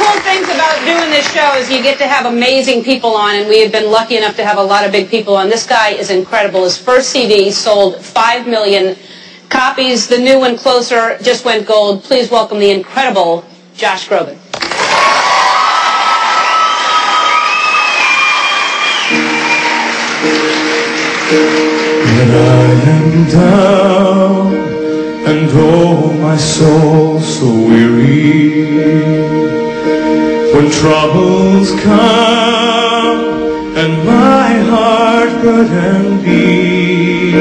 cool things about doing this show is you get to have amazing people on, and we have been lucky enough to have a lot of big people on. This guy is incredible. His first CD sold 5 million copies. The new one, Closer, just went gold. Please welcome the incredible Josh Groban. When I am down and oh my soul so weary, when troubles come and my heart burden be,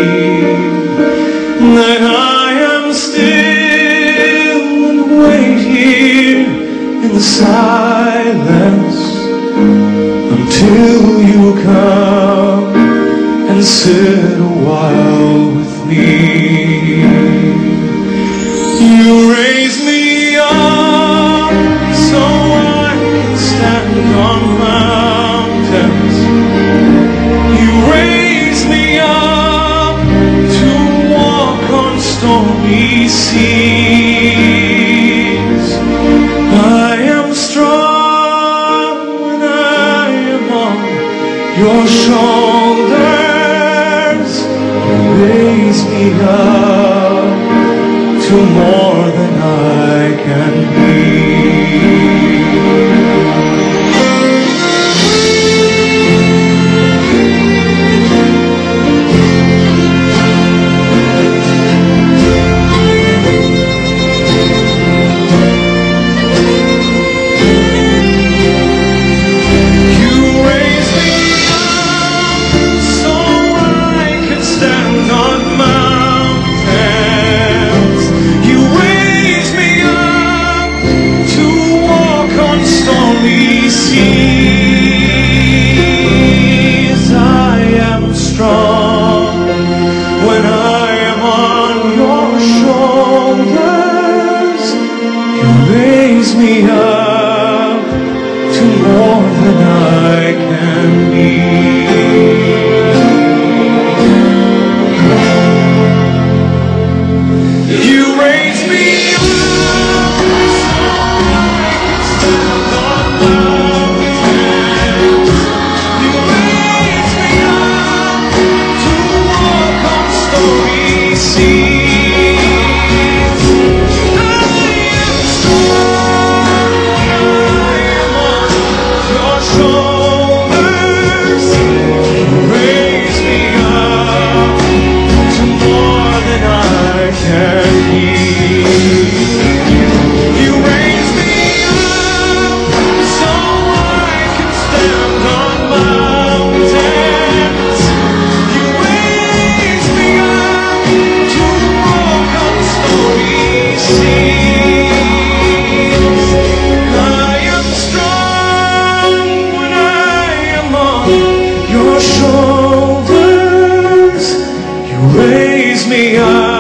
then I am still and wait here in the silence until you come and sit a while with me. You raise me up so I can stand on mountains. You raise me up to walk on stormy seas. I am strong when I am on your shoulders. Raise me up to more than I can be. Raise me up to more than I can be. You raise me up so I can stand on mountains. You raise me up to walk on stormy seas. Your shoulders, you raise me up.